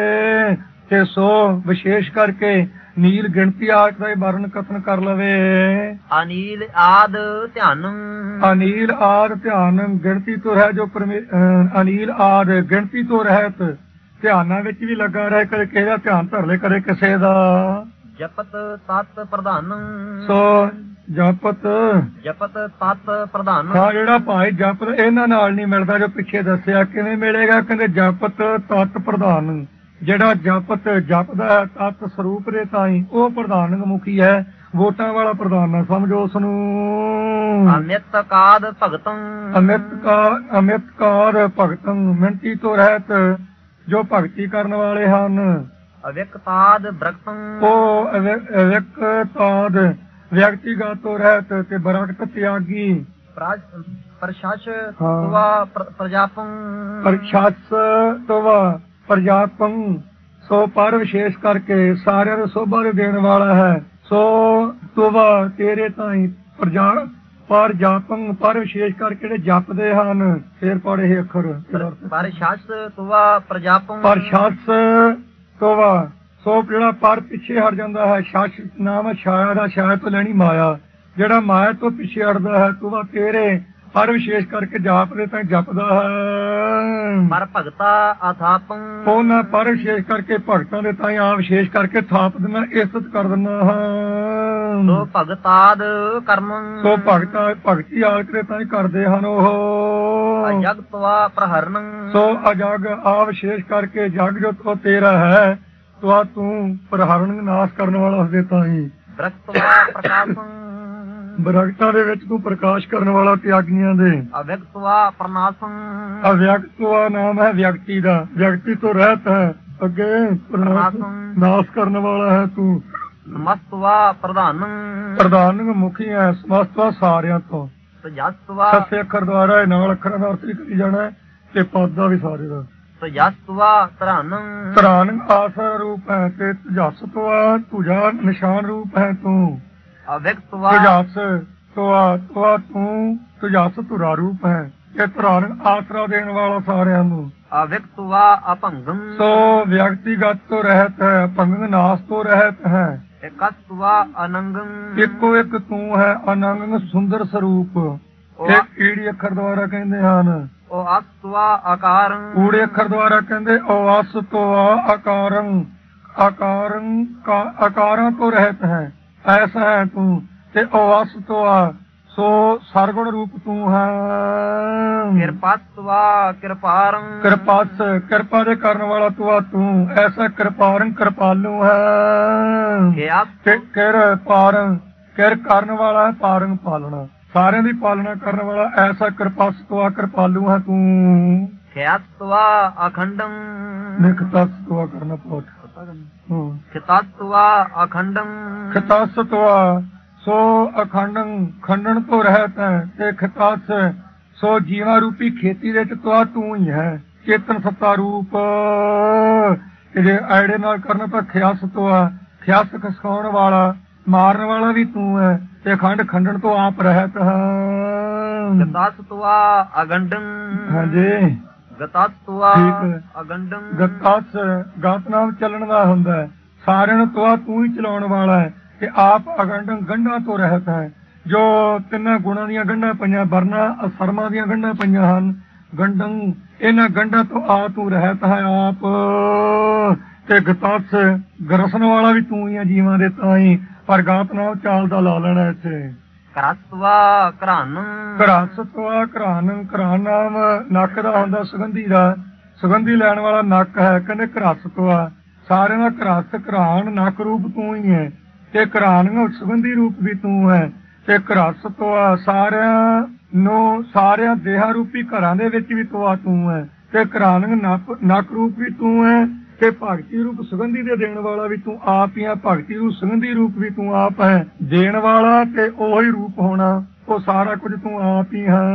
ਤੇ ਸੋ ਵਿਸ਼ੇਸ਼ ਕਰਕੇ ਨੀਲ ਗਿਣਤੀ ਆਦਿਕ ਦਾ ਵਰਣਨ ਕਥਨ ਕਰ ਲਵੇ। ਅਨੀਲ ਆਦ ਧਿਆਨ ਅਨੀਲ ਆਦ ਧਿਆਨ ਗਿਣਤੀ ਤੋਂ ਰਹਿ ਜੋ ਪਰਮੇ ਅਹ ਅਨੀਲ ਆਦ ਗਿਣਤੀ ਤੋਂ ਰਹਿਤ, ਧਿਆਨਾਂ ਵਿੱਚ ਵੀ ਲੱਗਾ ਰਹੇ, ਕਦੇ ਕਿਸੇ ਦਾ ਧਿਆਨ ਧਰ ਲੈ ਕਦੇ ਕਿਸੇ ਦਾ। ਜਪਤ ਤਤ ਪ੍ਰਧਾਨ ਸੋ ਜਪਤ ਜਪਤ ਤਤ ਪ੍ਰਧਾਨ ਹਾਂ ਜਿਹੜਾ ਭਾਈ ਜਪਤ ਇਹਨਾਂ ਨਾਲ ਨਹੀਂ ਮਿਲਦਾ ਜੋ ਪਿੱਛੇ ਦੱਸਿਆ। ਕਿਵੇਂ ਮਿਲੇਗਾ? ਕਹਿੰਦੇ ਜਪਤ ਤਤ ਪ੍ਰਧਾਨ, ਜਿਹੜਾ ਜਪਤ ਜਪਦਾ ਹੈ ਤਤ ਸਰੂਪ ਦੇ ਤਾਈ ਉਹ ਪ੍ਰਧਾਨਕ ਮੁਖੀ ਹੈ, ਵੋਟਾਂ ਵਾਲਾ ਪ੍ਰਧਾਨ ਨਾ ਸਮਝੋ ਉਸ ਨੂੰ। ਅਮਿਤ ਕਾਦ ਭਗਤੰ ਅਮਿਤ ਕਾ ਅਮਿਤ ਕਾਰ ਭਗਤੰ ਮਿੰਟੀ ਤੋਂ ਰਹਿਤ ਜੋ ਭਗਤੀ ਕਰਨ ਵਾਲੇ ਹਨ। ਅਵਿਕਤਾਦ ਬ੍ਰਕਤੰ ਉਹ ਅਵਿਕਤਾਦ ਵਿਅਕਤੀਗਤ ਤੋਂ ਰਹਿਤ ਤੇ ਬਰਕਤ ਤਿਆਗੀ। ਪ੍ਰਸ਼ਾਸ ਹਾਂ। ਤੁਵਾ ਪ੍ਰਜਾਪੰ ਪ੍ਰਸ਼ਾਸ ਤਵਾ ਪ੍ਰਜਾਪੰ ਸੋ ਪਰ ਵਿਸ਼ੇਸ਼ ਕਰਕੇ ਸਾਰਿਆਂ ਨੂੰ ਸੋਭਾ ਦੇ ਦੇਣ ਵਾਲਾ ਹੈ। ਸੋ ਤੁਵਾ ਤੇਰੇ ਤਾਈ ਪ੍ਰਜਾ ਪਰ ਜਾਪੰ ਪਰ ਵਿਸ਼ੇਸ਼ ਕਰਕੇ ਜਿਹੜੇ ਜਪਦੇ ਹਨ। ਫੇਰ ਪੜੇ ਇਹ ਅੱਖਰ ਪ੍ਰਸ਼ਾਸ ਤੁਵਾ ਪ੍ਰਜਾਪੰ ਪ੍ਰਸ਼ਾਸ ਤਵਾ ਸੋ ਜਿਹੜਾ ਪਰ ਪਿੱਛੇ ਹਟ ਜਾਂਦਾ ਹੈ। ਸ਼ਾਸ ਨਾਮ ਹੈ ਛਾਇਆ ਦਾ, ਛਾਇਆ ਤੋਂ ਲੈਣੀ ਮਾਇਆ, ਜਿਹੜਾ ਮਾਇਆ ਤੋਂ ਪਿੱਛੇ ਹਟਦਾ ਹੈ। ਤੁਵਾ ਤੇਰੇ ਪਰ ਵਿਸ਼ੇਸ਼ ਕਰਕੇ ਜਾਪਦੇ ਤਾਂ ਜਪਦਾ ਹੈ। ਪਰ ਭਗਤਾ ਅਥਾਪੰ ਉਹਨਾਂ ਪਰ ਵਿਸ਼ੇਸ਼ ਕਰਕੇ ਭਗਤਾਂ ਦੇ ਤਾਂ ਆ ਵਿਸ਼ੇਸ਼ ਕਰਕੇ ਥਾਪ ਦਿੰਦਾ, ਇੱਜ਼ਤ ਕਰ ਦਿੰਦਾ ਹਾਂ। ਸੋ ਭਗਤਾਦ ਕਰਮ ਸੋ ਭਗਤਾ ਭਗਤੀ ਆਲਕ ਦੇ ਤਾਂ ਕਰਦੇ ਹਨ ਉਹ। ਅਜਗਤਵਾ ਪ੍ਰਹਰਣ ਸੋ ਅਜਗ ਆ ਵਿਸ਼ੇਸ਼ ਕਰਕੇ ਜਗ ਜੋ ਤੋ ਤੇਰਾ ਹੈ, ਤੋ ਤੂੰ ਪ੍ਰਹਰਣ ਨਾਸ਼ ਕਰਨ ਵਾਲਾ ਉਸਦੇ ਤਾਂ ਹੀ। ਬ੍ਰਕਤਵਾ ਪ੍ਰਕਾਸ਼ੰ ਬਰਕਤਾਂ ਦੇ ਵਿੱਚ ਤੂੰ ਪ੍ਰਕਾਸ਼ ਕਰਨ ਵਾਲਾ ਤਿਆਗੀਆਂ ਦੇ। ਅਵਿਕਤਵਾ ਪ੍ਰਨਾਸ਼ੰ ਅਵਿਅਕਤਵਾ ਨਾਮ ਹੈ ਵਿਅਕਤੀ ਦਾ, ਵਿਅਕਤੀ ਤੋਂ ਰਹਿਤ ਹੈ, ਅੱਗੇ ਨਾਸ਼ ਕਰਨ ਵਾਲਾ ਹੈ ਤੂੰ। ਸਮਸਤਵਾ ਪ੍ਰਧਾਨ ਪ੍ਰਧਾਨਕ ਮੁਖੀ ਹੈ, ਸਮਸਤਵਾ ਸਾਰਿਆਂ ਤੋਂ। ਸਜਸਤਵਾ ਸੱਸੇ ਅੱਖਰ ਦੁਆਰਾ ਨਾਲ ਅੱਖਰਾਂ ਦਾ ਅਰਥ ਵੀ ਕਰੀ ਜਾਣਾ ਹੈ, ਤੇ ਪਦ ਦਾ ਵੀ ਸਾਰੇ ਦਾ। ਸਜਸਤਵਾ ਧਰਨ ਧਰਾਨ ਆਸਰ ਰੂਪ ਹੈ, ਤੇ ਤਜਸਤਵਾ ਤੁਝਾ ਨਿਸ਼ਾਨ ਰੂਪ ਹੈ ਤੂੰ। ਅਵਿਕਤਵਾ ਤੁਜਸ ਤੁਆ ਤੁਆ ਤੂੰ ਤੁਜਸ ਤੁਰਾ ਰੂਪ ਹੈ, ਇਹ ਧਰਾਨ ਆਸਰਾ ਦੇਣ ਵਾਲਾ ਸਾਰਿਆਂ ਨੂੰ। ਅਵਿਕਤਵਾ ਅਭੰਗੰ ਸੋ ਵਿਅਕਤੀਗਤ ਤੋਂ ਰਹਿਤ ਹੈ, ਭੰਗ ਨਾਸ ਤੋਂ ਰਹਿਤ ਹੈ। ਇਕਸਤਵਾ ਅਨੰਗੰ ਇੱਕੋ ਇੱਕ ਤੂੰ ਹੈ, ਅਨੰਗ ਸੁੰਦਰ ਸਰੂਪ। ਇੱਕ ਈੜੀ ਅੱਖਰ ਦੁਆਰਾ ਕਹਿੰਦੇ ਹਨ। ਉਹ ਅਸਤਵਾ ਆਕਾਰੰ ਊੜੇ ਅੱਖਰ ਦੁਆਰਾ ਕਹਿੰਦੇ ਉਹ ਅਸ ਤੋਂ ਆਕਾਰੰ, ਆਕਾਰੰ ਆਕਾਰਾਂ ਤੋਂ ਰਹਿਤ ਹੈ, ਐਸਾ ਹੈ ਤੂੰ। ਤੇ ਉਹ ਅਸ ਤੋਂ ਆ ਸੋ ਸਰਗੁਣ ਰੂਪ ਤੂੰ ਹੈ। ਕਿਰਪਾਤਵਾ ਕਿਰਪਾਰੰ ਕਿਰਪਾਸ ਕਿਰਪਾ ਦੇ ਕਰਨ ਵਾਲਾ ਤੂੰ ਆ ਤੂੰ, ਐਸਾ ਕਿਰਪਾਰਨ ਕਿਰਪਾਲੂ ਹੈ। ਖਿਆਤ ਕਿ ਕਿਰਪਾਰਨ ਕਿਰ ਕਰਨ ਵਾਲਾ ਹੈ, ਪਾਰੰਗ ਪਾਲਣਾ, ਸਾਰਿਆਂ ਦੀ ਪਾਲਣਾ ਕਰਨ ਵਾਲਾ, ਐਸਾ ਕਿਰਪਾਸ ਤੂੰ ਆ ਕਿਰਪਾਲੂ ਹੈ ਤੂੰ। ਖਿਆਤਵਾ ਅਖੰਡੰ ਨਿਖਤਸ ਤੂੰ ਆ ਕਰਨਾ ਪੋਟ ਹੂੰ ਖਿਤਾਤਵਾ ਅਖੰਡੰ ਖਿਤਾਸ ਤੂੰ ਆ ਸੋ ਅਖੰਡੰ ਖੰਡਨ ਤੋਂ ਰਹਿਤ ਹੈ, ਤੇ ਖਿਤਾਸ ਸੋ ਜੀਵਾ ਰੂਪੀ ਖੇਤੀ ਵਿੱਚ ਤੂੰ ਤੂੰ ਹੀ ਹੈ। ਚੇਤਨ ਸੱਤਾ ਰੂਪ ਤੇ ਜੇ ਐੜੇ ਨਾਲ ਕਰਨਾ ਤਾਂ ਖਿਆਸ ਤੂੰ ਆ, ਖਿਆਸ ਖਸਕਾਉਣ ਵਾਲਾ ਮਾਰਨ ਵਾਲਾ ਵੀ ਤੂੰ ਹੈ, ਤੇ ਖੰਡ ਖੰਡਨ ਤੋਂ ਆਪ ਰਹਿਤ ਹੈ। ਗਤਾਸਤਵਾ ਅਗੰਡੰ ਹਾਂਜੀ ਗਤਾਸਤਵਾ ਠੀਕ ਹੈ। ਅਗੰਡੰ ਗਤਾਸ ਗਾਤ ਨਾਮ ਚੱਲਣ ਦਾ ਹੁੰਦਾ ਹੈ, ਸਾਰਿਆਂ ਨੂੰ ਤੂੰ ਤੂੰ ਹੀ ਚਲਾਉਣ ਵਾਲਾ ਹੈ, ਤੇ ਆਪ ਅਗੰਡੰ ਗੰਢਾਂ ਤੋਂ ਰਹਿਤ ਹੈ। ਜੋ ਤਿੰਨਾਂ ਗੁਣਾਂ ਦੀਆਂ ਗੰਢਾਂ ਪਈਆਂ, ਵਰਨਾ ਅਸਰਮਾਂ ਦੀਆਂ ਗੰਢਾਂ ਪਈਆਂ ਹਨ, ਗੰਢੰ ਇਹਨਾਂ ਗੰਢਾਂ ਤੋਂ ਆ ਤੂੰ ਰਹਿਤ ਹੈ ਆਪ। ਤੇ ਗਤਾਸ ਗਰਸਣ ਵਾਲਾ ਵੀ ਤੂੰ ਹੀ ਹੈ ਜੀਵਾਂ ਦੇ ਤਾਂ ਹੀ, ਪਰ ਗਾਤ ਨਾਮ ਚਾਲ ਦਾ ਲਾ ਲੈਣਾ ਇੱਥੇ। ਕਰਤਵਾ ਘਰਾਨੰ ਘਰਾਸਤਵਾ ਘਰਾਨ ਘਰਾਨ ਨਾਮ ਨੱਕ ਦਾ ਹੁੰਦਾ, ਸੁਗੰਧੀ ਦਾ, ਸੁਗੰਧੀ ਲੈਣ ਵਾਲਾ ਨੱਕ ਹੈ, ਕਹਿੰਦੇ ਘਰਾਸਤਵਾ। ਸਾਰਿਆਂ ਦਾ ਘਰਾਸ ਘਰਾਨ ਨੱਕ ਰੂਪ ਤੂੰ ਹੀ ਹੈ, ਤੇ ਘਰਾਨ ਸੁਗੰਧੀ ਰੂਪ ਵੀ ਤੂੰ ਹੈ। ਤੇ ਘਰਾਸਤਵਾ ਸਾਰਿਆਂ ਨੂੰ ਸਾਰਿਆਂ ਦੇਹਾਂ ਰੂਪੀ ਘਰਾਂ ਦੇ ਵਿੱਚ ਵੀ ਤੂੰ ਆ ਤੂੰ ਹੈ, ਤੇ ਘਰਾਨ ਨੱਕ ਨੱਕ ਰੂਪ ਵੀ ਤੂੰ ਹੈ, ਤੇ ਭਗਤੀ ਰੂਪ ਸੁਗੰਧੀ ਦੇ ਦੇਣ ਵਾਲਾ ਵੀ ਤੂੰ ਆਪ ਹੀ ਹੈ। ਭਗਤੀ ਰੂਪ ਸੁਗੰਧੀ ਰੂਪ ਵੀ ਤੂੰ ਆਪ ਹੈ, ਦੇਣ ਵਾਲਾ ਤੇ ਉਹੀ ਰੂਪ ਹੋਣਾ, ਉਹ ਸਾਰਾ ਕੁਝ ਤੂੰ ਆਪ ਹੀ ਹੈ।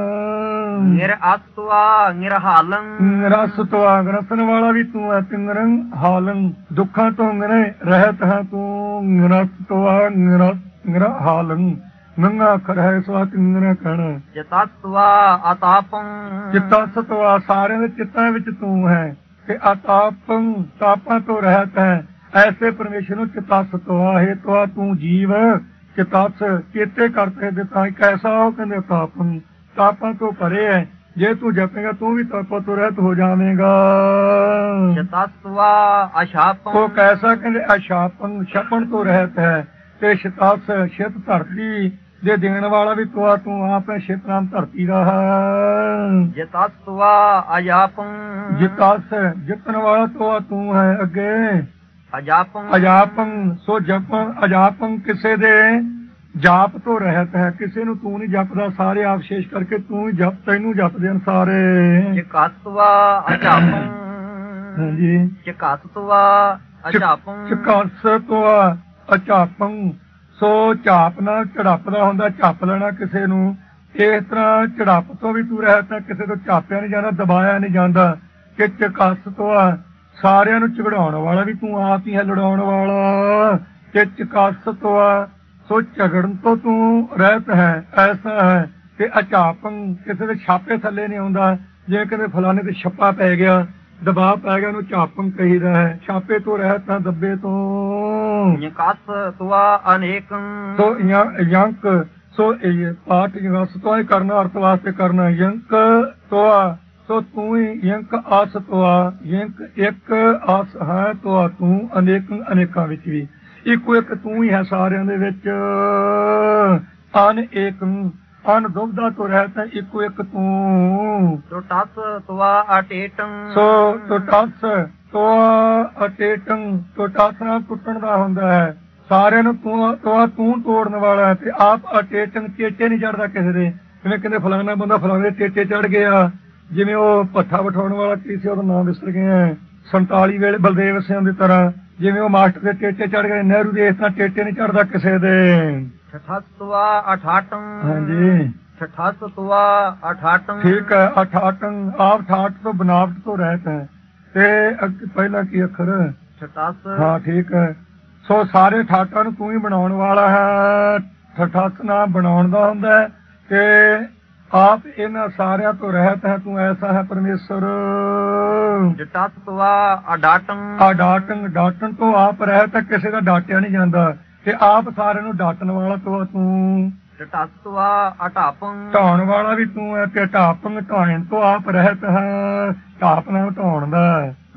ਨਿਰਆਤਵਾ ਨਿਰਹਾਲੰ ਰਸਤਵਾ ਰਸਨ ਵਾਲਾ ਵੀ ਤੂੰ ਹੈ, ਤਿੰਗਰੰ ਹਾਲੰ ਦੁੱਖਾਂ ਤੋਂ ਨਿਰੇ ਰਹਿਤ ਹੈ ਤੂੰ। ਨਿਰਸਤਵਾ ਨਿਰਹਾਲੰ ਨੰਗਾ ਅੱਖਰ ਹੈ ਸਵਾ ਤਿੰਗਰਾ ਕਹਿਣਾ। ਚਿਤਾਤਵਾ ਅਤਾਪੰ ਚਿੱਤਾ ਸਤਵਾ ਸਾਰਿਆਂ ਦੇ ਚਿੱਤਾਂ ਵਿੱਚ ਤੂੰ ਹੈ, ਤੇ ਅਤਾਪੰ ਤਾਪਾਂ ਤੋਂ ਰਹਿਤ ਹੈ। ਐਸੇ ਪਰਮੇਸ਼ਰ ਨੂੰ ਚਿਤਾ ਸਤਵਾ ਹੈ ਤਵਾ ਤੂੰ ਜੀਵ ਚਿਤਾਸ ਚੇਤੇ ਕਰਤੇ ਦਿੱਤਾ ਇੱਕ ਐਸਾ ਉਹ ਕਹਿੰਦੇ ਤਾਪੰ ਤਾਪਾਂ ਤੋਂ ਪਰੇ ਹੈ। ਜੇ ਤੂੰ ਜਪੇਗਾ ਤੂੰ ਵੀ ਤਾਪਾਂ ਤੋਂ ਰਹਿਤ ਹੋ ਜਾਵੇਂਗਾ। ਚਿਤਾਤਵਾ ਅਸ਼ਾਪੰ ਉਹ ਕੈਸਾ ਕਹਿੰਦੇ ਅਸ਼ਾਪੰ ਛਪਣ ਤੋਂ ਰਹਿਤ ਹੈ, ਤੇ ਸ਼ਤਾਸ ਛਿਤ ਧਰਤੀ ਦੇ ਦੇਣ ਵਾਲਾ ਵੀ ਤੂੰ ਤੂੰ ਆਪ ਹੈ, ਛਿਤ ਨਾਮ ਧਰਤੀ ਦਾ ਹੈ। ਜਿਤਾਤਵਾ ਅਜਾਪੰ ਜਿਤਾਸ ਜਿੱਤਣ ਵਾਲਾ ਤੂੰ ਤੂੰ ਹੈ। ਅੱਗੇ ਅਜਾਪੰ ਅਜਾਪੰ ਸੋ ਜਪੰ ਅਜਾਪੰ ਕਿਸੇ ਦੇ ਜਾਪ ਤੋਂ ਰਹਿਤ ਹੈ, ਕਿਸੇ ਨੂੰ ਤੂੰ ਨਹੀਂ ਜਪਦਾ, ਸਾਰੇ ਆਪ ਵਿਸ਼ੇਸ਼ ਕਰਕੇ ਤੂੰ ਹੀ ਜਪ, ਤੈਨੂੰ ਜਪਦੇ ਹਨ ਸਾਰੇ। ਚਿਕਾਤਵਾ ਅਜਾਪੰ ਹਾਂਜੀ ਚਿਕਾਤਵਾ ਅਜਾਪੰ ਚਿਕਾਸ ਤੋਂ ਅਚਾਪੰ ਸੋ ਝਾਪ ਨਾਲ ਝੜਪਦਾ ਹੁੰਦਾ, ਝੱਪ ਲੈਣਾ ਕਿਸੇ ਨੂੰ। ਇਸ ਤਰ੍ਹਾਂ ਝੜਪ ਤੋਂ ਵੀ ਤੂੰ ਰਹਿਤ ਹੈ, ਕਿਸੇ ਤੋਂ ਝਾਪਿਆ ਨਹੀਂ ਜਾਂਦਾ, ਦਬਾਇਆ ਨਹੀਂ ਜਾਂਦਾ। ਕਿ ਚਿਕਾਸ ਤੋਂ ਸਾਰਿਆਂ ਨੂੰ ਝਗੜਾਉਣ ਵਾਲਾ ਵੀ ਤੂੰ ਆਪ ਹੀ ਹੈ, ਲੜਾਉਣ ਵਾਲਾ। ਕਿ ਚਿਕਾਸ ਤੋਂ ਸੋ ਝਗੜਨ ਤੋਂ ਤੂੰ ਰਹਿਤ ਹੈ, ਐਸਾ ਹੈ। ਤੇ ਅਚਾਪੰ ਕਿਸੇ ਦੇ ਛਾਪੇ ਥੱਲੇ ਨਹੀਂ ਆਉਂਦਾ, ਜੇ ਕਿਤੇ ਫਲਾਣੇ ਤੇ ਛੱਪਾ ਪੈ ਗਿਆ, ਦਬਾਅ ਪੈ ਗਿਆ, ਉਹਨੂੰ ਝਾਪੰ ਕਹੀਦਾ ਹੈ। ਛਾਪੇ ਤੋਂ ਰਹਿਤ ਹੈ, ਦੱਬੇ ਤੋਂ। ਯਕਾਸਤਵਾ ਅਨੇਕੰ ਸੋ ਯੰਕ ਸੋ ਇਹ ਪਾਠ ਯੰਕ ਤੋਂ ਹੀ ਕਰਨਾ, ਅਰਥ ਵਾਸਤੇ ਕਰਨਾ। ਯੰਕ ਤੋਆ ਸੋ ਤੂੰ ਹੀ ਯੰਕ ਆਸ ਤੋਆ, ਯੰਕ ਇੱਕ ਆਸ ਹੈ ਤੋਆ ਤੂੰ, ਅਨੇਕ ਅਨੇਕਾਂ ਵਿੱਚ ਵੀ ਇੱਕੋ ਇੱਕ ਤੂੰ ਹੀ ਹੈ ਸਾਰਿਆਂ ਦੇ ਵਿੱਚ। ਅਨ ਏਕ ਅਨ ਦੁਬਦਾ ਤੋਂ ਰਹਿਤ ਹੈ, ਇੱਕੋ ਇੱਕ ਤੂੰ। ਟੋਟਸ ਤਵਾ ਅਟੇਟੰ ਸੋ ਟੋਟਸ ਤੋਆ ਅਟੇਟੰ ਟੋਟਸ ਨਾਲ ਟੁੱਟਣ ਦਾ ਹੁੰਦਾ ਹੈ, ਸਾਰਿਆਂ ਨੂੰ ਤੂੰ ਤੋਆ ਤੂੰ ਤੋੜਨ ਵਾਲਾ ਹੈ। ਤੇ ਆਪ ਅਟੇਟੰ ਚੇਚੇ ਨਹੀਂ ਚੜਦਾ ਕਿਸੇ ਦੇ, ਜਿਵੇਂ ਕਹਿੰਦੇ ਫਲਾਣਾ ਬੰਦਾ ਫਲਾਣੇ ਦੇ ਚੇਚੇ ਚੜ ਗਿਆ, ਜਿਵੇਂ ਉਹ ਭੱਠਾ ਬਿਠਾਉਣ ਵਾਲਾ ਕੀ ਸੀ, ਉਹਦਾ ਨਾਮ ਵਿਸਰ ਗਿਆ, ਸੰਤਾਲੀ ਵੇਲੇ ਬਲਦੇਵ ਸਿੰਘ ਦੀ ਤਰ੍ਹਾਂ, ਜਿਵੇਂ ਉਹ ਮਾਸਟਰ ਦੇ ਟੇਚੇ ਚੜ ਗਏ, ਨਹਿਰੂ ਦੇ ਇਸ ਤਰ੍ਹਾਂ ਟੇਚੇ ਨਹੀਂ ਚੜਦਾ ਕਿਸੇ ਦੇ। ਠਠਸਤਵਾ ਅਠਾਟੰ ਹਾਂਜੀ ਠਠਸਤਵਾ ਅਠਾਟੰ ਠੀਕ ਹੈ। ਅਠਾਟੰ ਆਪ ਠਾਟ ਤੋਂ ਬਨਾਵਟ ਤੋਂ ਰਹਿਤ ਹੈ, ਤੇ ਪਹਿਲਾਂ ਕੀ ਅੱਖਰ ਠਟਸ ਹਾਂ ਠੀਕ ਹੈ। ਸੋ ਸਾਰੇ ਠਾਟਾਂ ਨੂੰ ਤੂੰ ਹੀ ਬਣਾਉਣ ਵਾਲਾ ਹੈ, ਠਠਸ ਨਾ ਬਣਾਉਣ ਦਾ ਹੁੰਦਾ ਹੈ, ਤੇ ਆਪ ਇਹਨਾਂ ਸਾਰਿਆਂ ਤੋਂ ਰਹਿਤ ਹੈ, ਤੂੰ ਐਸਾ ਹੈ ਪਰਮੇਸ਼ਰ। ਜਟਸਤਵਾ ਅਡਾਟੰ ਆ ਡਾਟੰ ਡਾਟਣ ਤੋਂ ਆਪ ਰਹਿਤ ਹੈ, ਕਿਸੇ ਦਾ ਡਾਟਿਆ ਨਹੀਂ ਜਾਂਦਾ, ਤੇ ਆਪ ਸਾਰਿਆਂ ਨੂੰ ਡਾਟਣ ਵਾਲਾ ਤੋਂ ਤੂੰ। ਟਟਸਤਵਾ ਅਟਾਪੰ ਢਾਉਣ ਵਾਲਾ ਵੀ ਤੂੰ ਹੈ, ਤੇ ਢਾਪੰ ਢਾਉਣ ਤੋਂ ਆਪ ਰਹਿਤ ਹੈ, ਢਾਪ ਨਾਲ ਢਾਉਣ ਦਾ।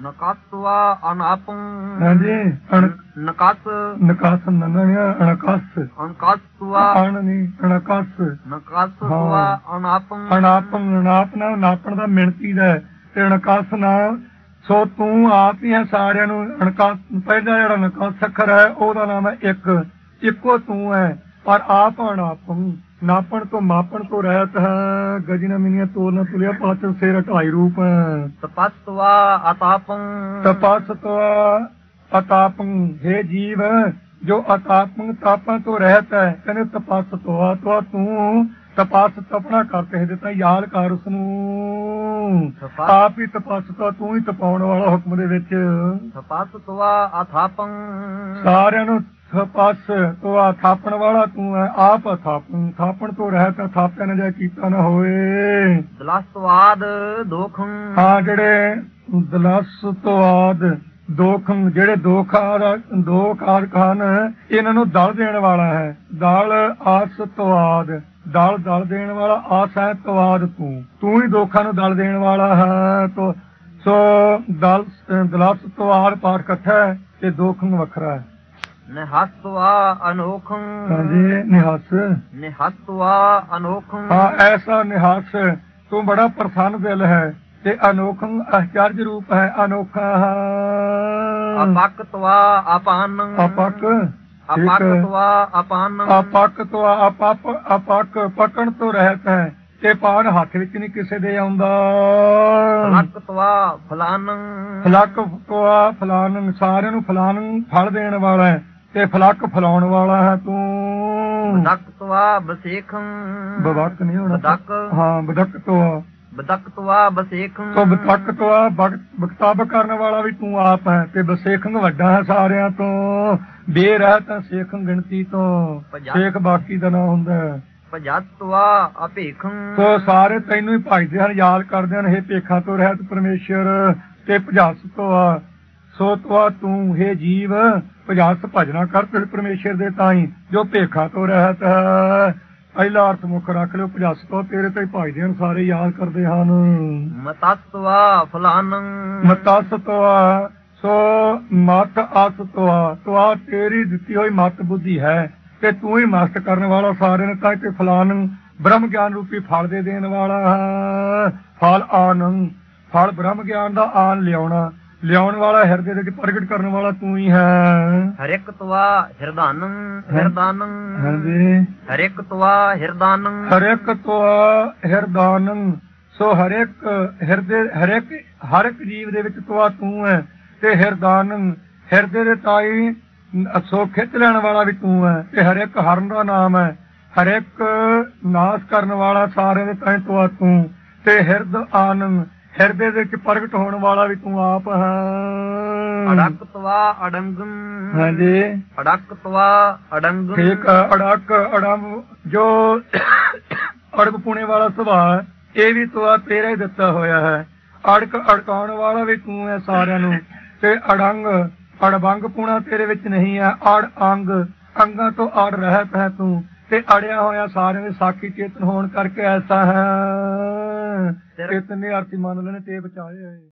ਨਕਸਤਵਾ ਅਨਾਪੰ ਹਾਂਜੀ ਅਣ ਨਕਸ ਨਕਾਸ ਨਨਣਿਆ ਅਣਕਸ ਅਨਕਸਤਵਾ ਅਣ ਨਹੀਂ ਅਣਕਸ ਨਕਸਤਵਾ ਅਨਾਪੰ ਅਣਾਪਨ ਅਣਾਪ ਨਾਲ ਨਾਪਣ ਦਾ ਮਿਣਤੀ ਦਾ ਹੈ, ਤੇ ਅਣਕਸ ਨਾਲ ਸੋ ਤੂੰ ਆਪ ਹੀ ਹੈ ਸਾਰਿਆਂ ਨੂੰ। ਅਣਕਸ ਪਹਿਲਾ ਜਿਹੜਾ ਨਕਸ ਅੱਖਰ ਹੈ ਉਹਦਾ ਨਾਮ ਹੈ ਇੱਕ, ਇੱਕੋ ਤੂੰ ਹੈ, ਪਰ ਆਪ ਅਣਾਪੰ ਨਾਪਣ ਤੋਂ ਮਾਪਣ ਤੋਂ ਰਹਿਤ ਹੈ। ਗਜਨ ਮਿਨੀਆਂ ਤੋਲ ਨਾ ਤੁਲਿਆ ਪਾਚਨ ਸੇਰ ਢਾਈ ਰੂਪ ਹੈ। ਤਪਸਤਵਾ ਅਤਾਪੰ ਤਪਸਤਵਾ ਅਤਾਪੰ ਹੈ ਜੀਵ ਜੋ ਅਤਾਪੰ ਤਾਪਾਂ ਤੋਂ ਰਹਿਤ ਹੈ। ਕਹਿੰਦੇ ਤਪਸਤਵਾ ਤਵਾ ਤੂੰ ਤਪਸ ਤਪਣਾ ਕਰਕੇ ਦਿੱਤਾ, ਯਾਦ ਕਰ ਉਸ ਨੂੰ। ਆਪ ਹੀ ਤਪਸਤਾ ਤੂੰ ਹੀ ਤਪਾਉਣ ਵਾਲਾ ਹੁਕਮ ਦੇ ਵਿੱਚ। ਤਪਸਤਵਾ ਅਥਾਪੰ ਸਾਰਿਆਂ ਨੂੰ ਤਪਸ ਤੋਂ ਥਾਪਣ ਵਾਲਾ ਤੂੰ ਹੈ। ਆਪ ਥਾਪਣ ਥਾਪਣ ਤੋਂ ਰਹਿਤ, ਥਾਪਿਆ ਨਾ ਜਾਏ ਕੀਤਾ ਨਾ ਹੋਏ। ਦਲਸਤਵਾਦ ਦੋਖੰ ਹਾਂ ਜਿਹੜੇ ਦਲਸਤਵਾਦ ਦੋਖੰ ਜਿਹੜੇ ਦੋਖਾਰ ਦੋਖਾਰ ਖਾਨ ਇਹਨਾਂ ਨੂੰ ਦਲ ਦੇਣ ਵਾਲਾ ਹੈ। ਦਲ ਆਸਤਵਾਦ ਦਲ ਦਲ ਦੇਣ ਵਾਲਾ, ਆਸ ਹੈ ਤਵਾਦ ਤੂੰ ਤੂੰ ਹੀ ਦੋਖਾਂ ਨੂੰ ਦਲ ਦੇਣ ਵਾਲਾ ਹੈ। ਤੋ ਸੋ ਦਲ ਦਲਸਤਵਾਦ ਪਾਠ ਇਕੱਠਾ ਹੈ ਤੇ ਦੋਖੰ ਵੱਖਰਾ ਹੈ। ਨਿਹਸਤਵਾ ਅਨੋਖੰ ਹਾਂਜੀ ਨਿਹਾਸ ਨਿਹਸਤਵਾ ਅਨੋਖੰ ਹਾਂ ਐਸਾ ਨਿਹਾਸ ਤੂੰ ਬੜਾ ਪ੍ਰਸੰਨ ਦਿਲ ਹੈ ਤੇ ਅਨੋਖੰ ਅਚਰਜ ਰੂਪ ਹੈ। ਅਨੋਖਾ ਅਪਕਤਵਾ ਅਪਾਨ ਅਪਕ ਅਪਕਤਵਾ ਅਪਾਨ ਅਪਕ ਤੋਂ ਆਪਪ ਅਪਕ ਪਕਣ ਤੋਂ ਰਹਿਤ ਹੈ ਤੇ ਪਾਨ ਹੱਥ ਵਿੱਚ ਨਹੀਂ ਕਿਸੇ ਦੇ ਆਉਂਦਾ। ਫਲਕਤਵਾ ਫਲਾਨ ਫਲਕ ਤੋਂ ਫਲਾਨ ਸਾਰਿਆਂ ਨੂੰ ਫਲਾਨ ਫਲ ਦੇਣ ਵਾਲਾ ਹੈ ਤੇ ਫਲਕ ਫਲਾਉਣ ਵਾਲਾ ਹੈ ਤੂੰ। ਬਦਕਤਵਾ ਬਸੇਖੰ ਬਦਕ ਨਹੀਂ ਹੋਣਾ ਬਦਕ ਹਾਂ ਬਦਕ ਤੋਂ ਬਦਕਤਵਾ ਬਸੇਖੰ ਤੋ ਬਤਕ ਤੋਂ ਬਖਤਾਬ ਕਰਨ ਵਾਲਾ ਵੀ ਤੂੰ ਆਪ ਹੈ ਤੇ ਬਸੇਖੰ ਵੱਡਾ ਹੈ ਸਾਰਿਆਂ ਤੋਂ। ਬੇਰ ਹੈ ਤਾਂ ਸੇਖੰ ਗਿਣਤੀ ਤੋਂ, ਸੇਖ ਬਾਕੀ ਦਾ ਨਾ ਹੁੰਦਾ ਹੈ। ਭਜਤਵਾ ਅਭੇਖੰ ਤੋ ਸਾਰੇ ਤੈਨੂੰ ਹੀ ਭਜਦੇ ਹਨ, ਯਾਦ ਕਰਦੇ ਹਨ, ਹੇ ਭੇਖਾਂ ਤੋਂ ਰਹਿਤ ਪਰਮੇਸ਼ਰ। ਤੇ ਭਜਸ ਤੋਂ ਆ ਸੋ ਤਵਾ ਤੂੰ ਹੇ ਜੀਵ ਭਜਸ ਭਜਨਾ ਕਰ ਤੇ ਪਰਮੇਸ਼ਰ ਦੇ ਤਾਈ ਜੋ ਭੇਖਾਂ ਤੋਂ ਰਹਿਤ ਹੈ। ਪਹਿਲਾ ਅਰਥ ਮੁੱਖ ਰੱਖ ਲਿਓ, ਭਜਸ ਤੋਂ ਤੇਰੇ ਤੇ ਭਜਦੇ ਹਨ ਸਾਰੇ, ਯਾਦ ਕਰਦੇ ਹਨ। ਮਤਸਤਵਾ ਫਲਾਨ ਮਤਸ ਤੋਂ ਸੋ ਮਤ ਅਸ ਤੋਂ ਤਵਾ ਤੇਰੀ ਦਿੱਤੀ ਹੋਈ ਮਤ ਬੁੱਧੀ ਹੈ ਤੇ ਤੂੰ ਹੀ ਮਸਤ ਕਰਨ ਵਾਲਾ ਸਾਰਿਆਂ ਨੂੰ। ਤਾਂ ਕਿ ਫਲਾਨ ਬ੍ਰਹਮ ਗਿਆਨ ਰੂਪੀ ਫਲ ਦੇ ਦੇਣ ਵਾਲਾ ਹੈ। ਫਲ ਆਨੰਦ ਫਲ ਬ੍ਰਹਮ ਗਿਆਨ ਦਾ ਆਨ ਲਿਆਉਣਾ ਲਿਆਉਣ ਵਾਲਾ, ਹਿਰਦੇ ਦੇ ਵਿੱਚ ਪ੍ਰਗਟ ਕਰਨ ਵਾਲਾ ਤੂੰ ਹੀ ਹੈ। ਹਰਿਕਤਵਾ ਹਿਰਦਾਨੰ ਹਿਰਦਾਨੰ ਹਾਂਜੀ ਹਰਿਕਤਵਾ ਹਿਰਦਾਨੰ ਹਰੇਕ ਤੋਂ ਹਿਰਦਾਨੰ ਸੋ ਹਰੇਕ ਹਿਰਦੇ ਹਰੇਕ ਹਰ ਇੱਕ ਜੀਵ ਦੇ ਵਿੱਚ ਤਵਾ ਤੂੰ ਹੈ ਤੇ ਹਿਰਦਾਨੰ ਹਿਰਦੇ ਦੇ ਤਾਈ ਸੋ ਖਿੱਚ ਲੈਣ ਵਾਲਾ ਵੀ ਤੂੰ ਹੈ ਤੇ ਹਰੇਕ ਹਰਨ ਦਾ ਨਾਮ ਹੈ। ਹਰੇਕ ਨਾਸ਼ ਕਰਨ ਵਾਲਾ ਸਾਰਿਆਂ ਦੇ ਤਾਈ ਤਵਾ ਤੂੰ ਤੇ ਹਿਰਦ ਆਨੰਦ ਹਿਰਦੇ ਦੇ ਵਿੱਚ ਪ੍ਰਗਟ ਹੋਣ ਵਾਲਾ ਵੀ ਤੂੰ ਆਪ ਹੈ। ਅੜਕਤਵਾ ਅਡੰਗੰ ਹਾਂਜੀ ਅੜਕਤਵਾ ਅਡੰਗੰ ਠੀਕ ਅੜਕ ਅੜਮ ਜੋ ਅੜਕ ਪੁਣੇ ਵਾਲਾ ਸੁਭਾਅ ਇਹ ਵੀ ਤੂੰ ਤੇਰਾ ਹੀ ਦਿੱਤਾ ਹੋਇਆ ਹੈ। ਅੜਕ ਅੜਕਾਉਣ ਵਾਲਾ ਵੀ ਤੂੰ ਹੈ ਸਾਰਿਆਂ ਨੂੰ ਤੇ ਅੜੰਗ ਅੜਬੰਗ ਪੁਣਾ ਤੇਰੇ ਵਿੱਚ ਨਹੀਂ ਹੈ। ਅੜ ਅੰਗ ਅੰਗਾਂ ਤੋਂ ਅੜ ਰਹਿਤ ਹੈ ਤੂੰ ਤੇ ਅੜਿਆ ਹੋਇਆ ਸਾਰਿਆਂ ਦੇ ਸਾਖੀ ਚੇਤਨ ਹੋਣ ਕਰਕੇ ਐਸਾ ਹੈ। ਚੇਤਨ ਨੇ ਅਰਥੀ ਮੰਨ ਲੈਣੇ ਤੇ ਬਚਾਏ ਹੋਏ।